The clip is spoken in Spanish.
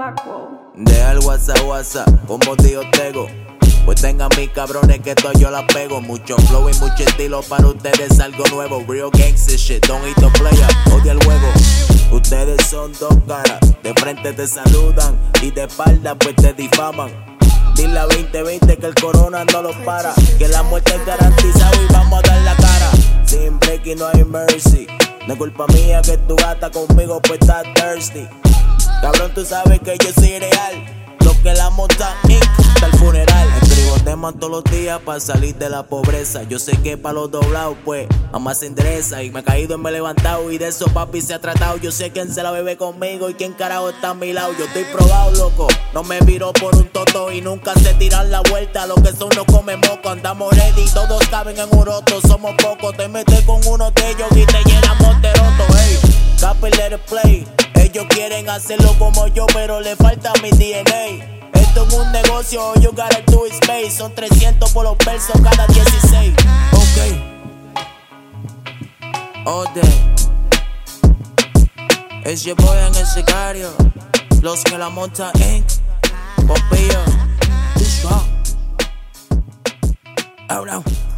Blackwell. Deja el WhatsApp, como dios Tego. Pues tengan mis cabrones que esto yo la pego. Mucho flow y mucho estilo para ustedes, algo nuevo. Real gangster shit, don't hate the player, odia el juego. Ustedes son dos caras, de frente te saludan y de espalda pues te difaman. Dile a 2020 que el corona no lo para, que la muerte es garantizada y vamos a dar la cara. Sin break y no hay mercy. No es culpa mía que tu gata conmigo pues está thirsty. Cabrón, tú sabes que yo soy real. Lo que la monta Inc. hasta el funeral. Escribo temas todos los días para salir de la pobreza. Yo sé que para los doblados pues jamás se endereza. Y me he caído y me he levantado y de eso papi se ha tratado. Yo sé quién se la bebe conmigo y quién carajo está a mi lado. Yo estoy probado, loco, no me viro por un toto. Y nunca se tiran la vuelta, lo que son no come moco. Andamos ready, todos caben en un roto. Somos pocos, te metes con uno de ellos y te llenamos de roto. Hey, copy, let it play. Ellos quieren hacerlo como yo, pero le falta mi DNA. Esto es un negocio, you gotta do it space. Son 300 por los versos cada 16. Ok. All day. Es your boy en el sicario. Los que la monta Inc. Pompillo. Too strong. Oh no.